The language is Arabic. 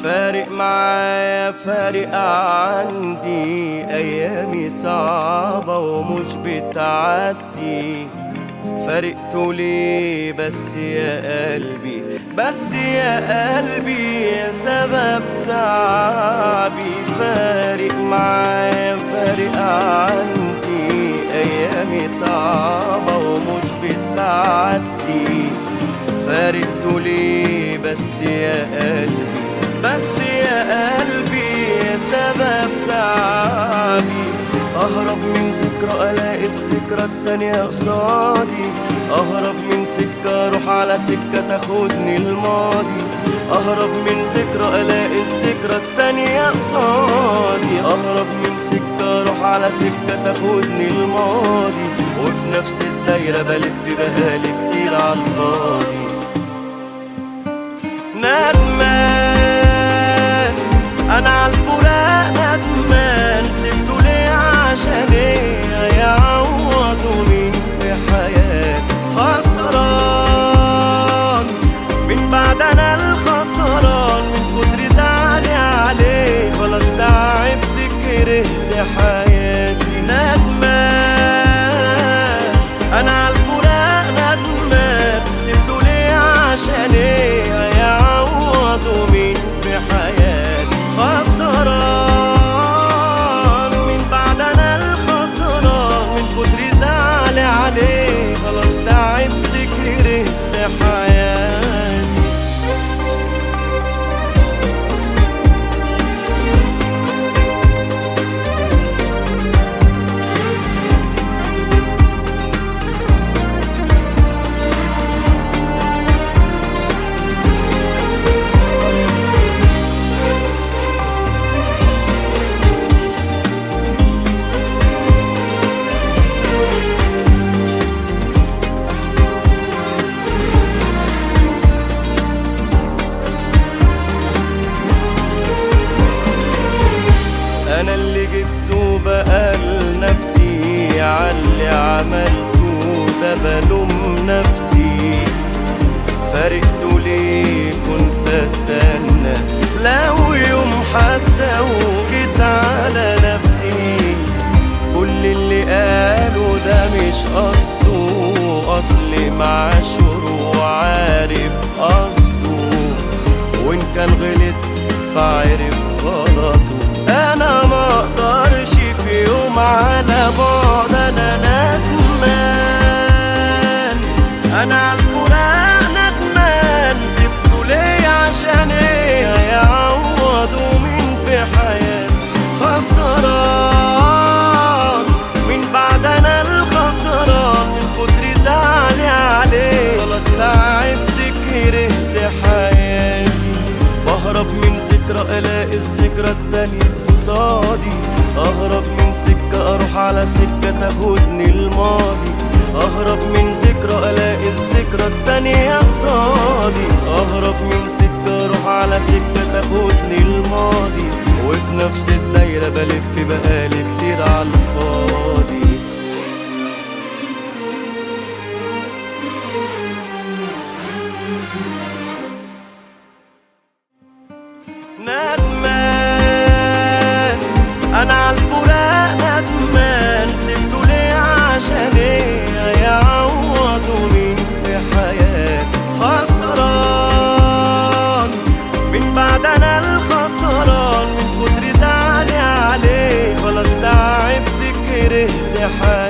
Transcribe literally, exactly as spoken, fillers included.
فارق معايا فارق عندي، أيامي صعبة ومش بتعدي. فارقته ليه بس يا قلبي، بس يا قلبي يا سبب تعبي. فارق معايا فارق عندي، أيامي صعبة ومش بتعدي. فارقته ليه بس يا قلبي، بس يا قلبي يا سبب تعبي. أهرب من ذكرى ألاقي الذكرى التانية قصادي، أهرب من سكة أروح على سكة تاخدني الماضي. أهرب من ذكرى ألاقي الذكرى التانية قصادي، أهرب من سكة أروح على سكة تاخدني الماضي. وفي نفس الدايرة بلف بقالي كتير عالفاضي. ندمان أنا عالفراق، ندمان سبته ليه عشان ايه هيعوضوا مين في حياتي. خسران من بعد انا الخسران، من كتر زعلي عليه خلاص تعبت كرهت حياتي. ندمان انا عالفراق، ندمان سبته ليه عشان ايه هيعوضوا مين في حياتي. خسران من بعد انا الخسران، من كتر زعلي عليه خلاص تعبت كرهت حياتي. أنا اللي جبته بقى لنفسي، عاللي عملته ده بلوم نفسي. فارقته ليه كنت استنى لو يوم حتى وجيت على نفسي. كل اللي قاله ده مش قصده، أصلي معاشره وعارف قصده. وإن كان غلط فعرف غلطه. أنا مقدرش في يوم على بعد، أنا ندمان أنا عالفراق، ندمان سبته ليه عشان ايه هيعوضوا مين في حياتي. خسران من بعد أنا الخسران، من كتر زعلي عليه خلاص تعبت كرهت حياتي. بهرب من ذكرى ألاقي الذكرى التانية قصادي، أهرب من سكة أروح على سكة تاخدني الماضي. أهرب من ذكرى ألاقي الذكرى التانية قصادي، أهرب من سكة أروح على سكة تاخدني الماضي. وفي نفس الدايرة بلف بقالي كتير عالفاضي. ندمان أنا عالفراق، ندمان سبته ليه عشان ايه هيعوضوا مين في حياتي. خسران من بعد أنا الخسران، من كتر زعلي عليه خلاص تعبت كرهت حياتي.